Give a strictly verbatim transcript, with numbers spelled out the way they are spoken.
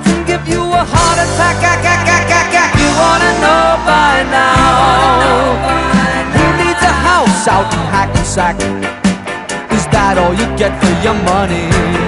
heart and give you a heart attack. You wanna know by now who needs a house out in Hackensack? Is that all you get for your money?